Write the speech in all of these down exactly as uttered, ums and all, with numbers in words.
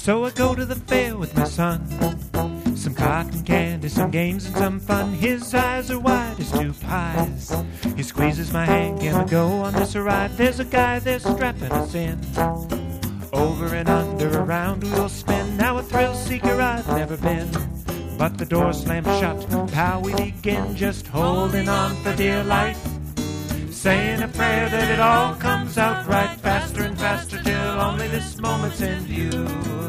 So I go to the fair with my son. Some cotton candy, some games and some fun. His eyes are wide as two pies. He squeezes my hand, can we go on this ride? There's a guy there strapping us in. Over and under, around we'll spin. Now a thrill seeker I've never been. But the door slams shut, how we begin. Just holding on for dear life, saying a prayer that it all comes out right. Faster and faster till only this moment's in view.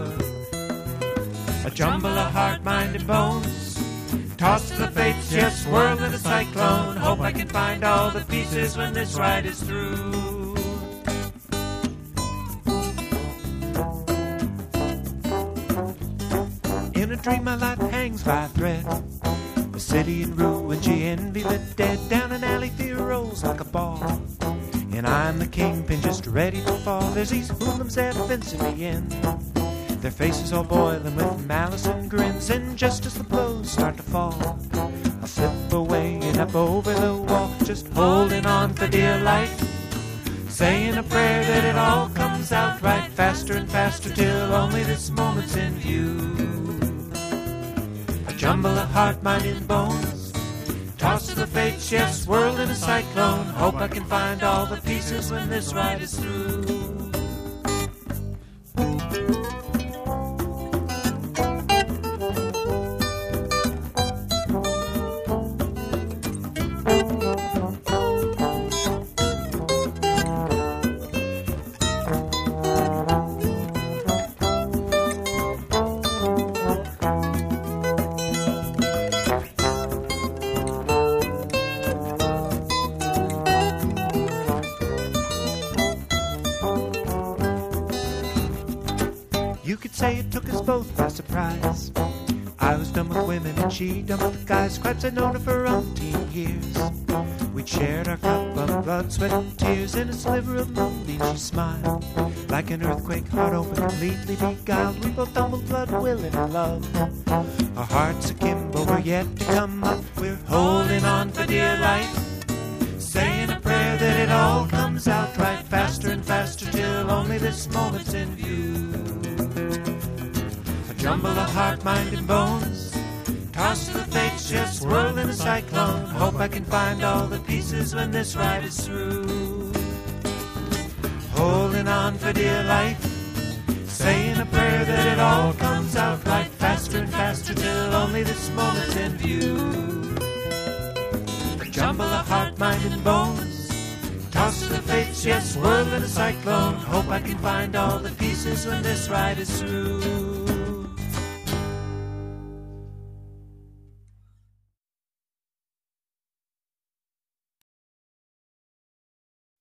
A jumble of heart, mind, and bones, tossed to the fates, yes, swirl in a cyclone. Hope I can find all the pieces when this ride is through. In a dream my life hangs by a thread. A city in ruin, she envy the dead. Down an alley fear rolls like a ball, and I'm the kingpin just ready to fall. There's these hoodlums that fencing me in, their faces all boiling with malice and grins. And just as the blows start to fall, I slip away and up over the wall. Just holding on for dear life, saying a prayer that it all comes out right. Faster and faster till only this moment's in view. A jumble of heart, mind, and bones, tossed to the fates, yes, swirled in a cyclone. Hope I can find all the pieces when this ride is through. You could say it took us both by surprise. I was done with women and she done with the guys. Cripes I'd known her for umpteen years. We'd shared our cup of blood, sweat and tears. In a sliver of moonbeam she smiled, like an earthquake, heart open, completely beguiled. We both tumbled blood, willing and love. Our hearts akimbo, we're yet to come up. We're holding on for dear life, saying a prayer that it all comes out right. Faster and faster till only this moment's in view. A jumble of heart, mind, and bones, tossed to the fates, just swirl in a cyclone. Hope I can find all the pieces when this ride is through. Holding on for dear life, saying a prayer that it all comes out right. Faster and faster till only this moment's in view. A jumble of heart, mind, and bones, tossed to the fates, yes, swirl in a cyclone. Hope I can find all the pieces when this ride is through.